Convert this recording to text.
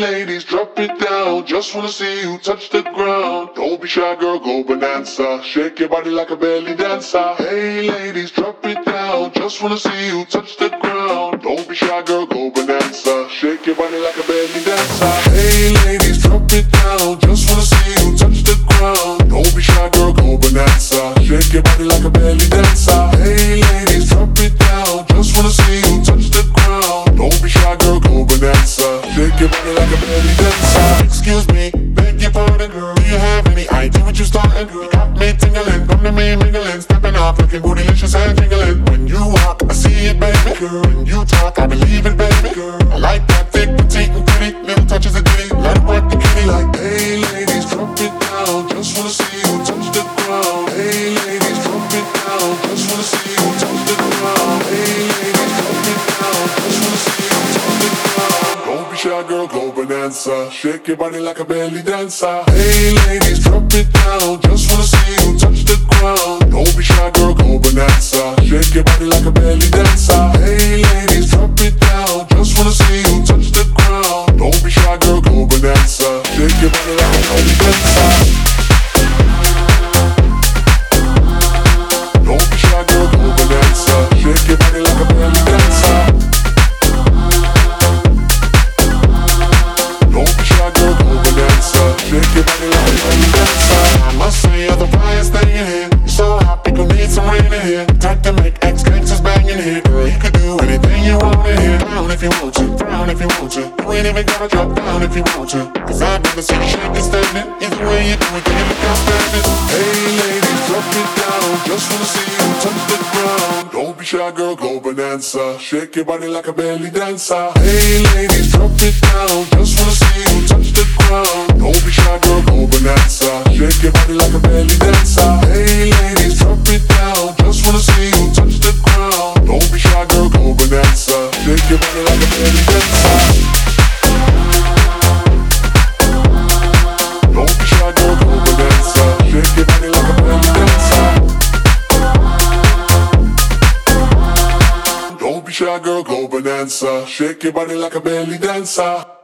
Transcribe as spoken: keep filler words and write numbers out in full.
ladies, drop it down. Just wanna see you touch the ground. Don't be shy, girl, go bonanza. Shake your body like a belly dancer. Hey ladies, drop it down. Just wanna see you touch the ground. Don't be shy, girl, go bonanza. Shake your body like a belly dancer. Hey ladies, drop it down. Just wanna see you touch the ground. Don't be shy, girl, go bonanza. Shake your body like a belly dancer. Hey ladies, drop it down. Just wanna see you touch the ground. Don't be shy, girl, go bonanza. Shake your body like a belly dancer. Excuse me, beg your pardon, girl. Do you have any idea what you starting, girl? Got me tingling, come to me mingling, stepping off, looking bootylicious and jingling. When you walk, I see it, baby, girl. When you talk, I believe it, baby, girl. I like that thick, petite, and pretty, little touches of ditty. Let it work the kitty like, hey ladies, drop it down. Just wanna see you touch the ground. Hey ladies, drop it down. Just wanna see you touch the ground. Hey ladies, drop it down. Just wanna see you touch the ground. Don't be shy, girl, go bonanza. Shake your body like a belly dancer. Hey ladies, drop it down. Just wanna see you touch the ground. Don't be shy, girl, go bonanza. Shake your body like a belly dancer. Hey ladies, drop it down. Just wanna see you touch the ground. Don't be shy, girl, go bonanza. Shake your body like a belly dancer. Don't be shy, girl, go bonanza. Shake your body like a belly dancer. Don't be shy, girl, go bonanza. Shake your body like a belly dancer. I must say you're the brightest thing in here. You're so hot, people need some rain in here. Type to make ex-gangsters bang in here. Girl, you could do anything you want in here. Down if you want to, down if you want to. You ain't even gotta drop down if you want to. Cause I'd never see you shaking standing. Either way you do it, then you look outstanding. Hey ladies, drop it down. Just wanna see you touch the ground. Don't be shy, girl, go bonanza. Shake your body like a belly dancer. Hey ladies, drop it down. Just wanna see you touch the ground. Don't be shy, girl, go bonanza. Shake your body like a belly dancer. Hey ladies, drop it down. Just wanna see you touch the ground. Don't be shy, girl, go bonanza. Shake your body like a belly dancer. Don't be shy, girl, go bonanza. Shake your body like a belly dancer. Don't be shy, girl, go bonanza. Shake your body like a belly dancer.